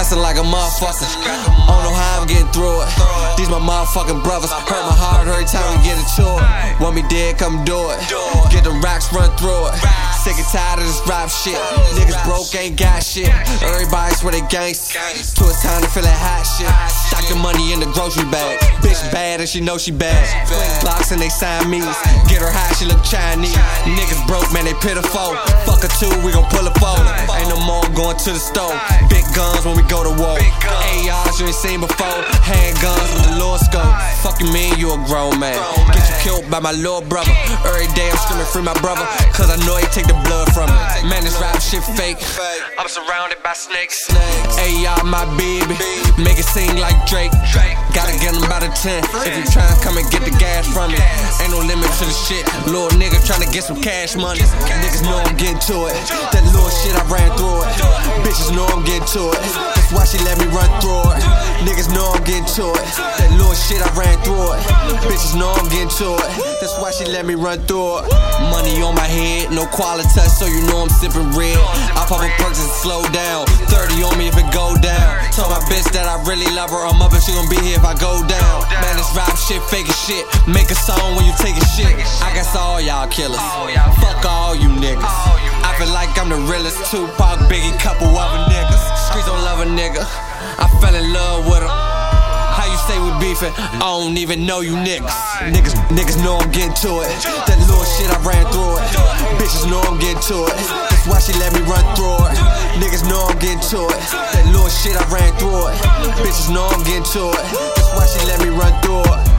stressing like a motherfucker. I don't know how I'm getting through it. These my motherfucking brothers. Hurt my heart every time we get into it. Want me dead, come do it. Get the racks, run through it. Sick and tired of this rap shit. Niggas broke, ain't got shit. Everybody swear they gangsters. So it's time to feel that hot shit. Stock the money in the grocery bag. Bitch bad and she know she bad. Blocks and they Siamese. Get her high, she look Chinese. Niggas broke, man, they pitiful. Fuck her too, we gon' pull a fold. Ain't no more going to the store. Big guns when we go to war. ARs you ain't seen before. Handguns with the Lord scope. Fuck you mean you a grown man? Get you killed by my little brother. Every day I'm screaming free my brother. Cause I know he take the blood from me. Man, this rap shit fake. I'm surrounded by snakes. AR my baby. Make it sing like Drake. Gotta get him by the 10. If you tryna come and get the gas from me. Ain't no limit to the shit. Little nigga tryna get some cash money. Niggas know I'm getting to it. That little shit I ran through it. Bitches know I'm getting to it. That's why she let me run through it. Niggas know I'm getting to it. That little shit I ran through it. Bitches know I'm getting to it. That's why she let me run through it. Money on my head, no quality touch, so you know I'm sipping red. I pop a perks and slow down. 30 on me if it go down. Told my bitch that I really love her. I'm up and she gon' be here if I go down. Man, this rap shit, fake as shit. Make a song when you take a shit. I guess all y'all killers. Fuck all you niggas. I feel like I'm the realest. Tupac, Biggie, couple other niggas. Streets don't love a nigga. I fell in love with her. How you say we beefing? I don't even know you niggas. Niggas know I'm getting to it. That little shit I ran through it. Bitches know I'm getting to it. That's why she let me run through it. Niggas know I'm getting to it. That little shit I ran through it. Bitches know I'm getting to it. That's why she let me run through it.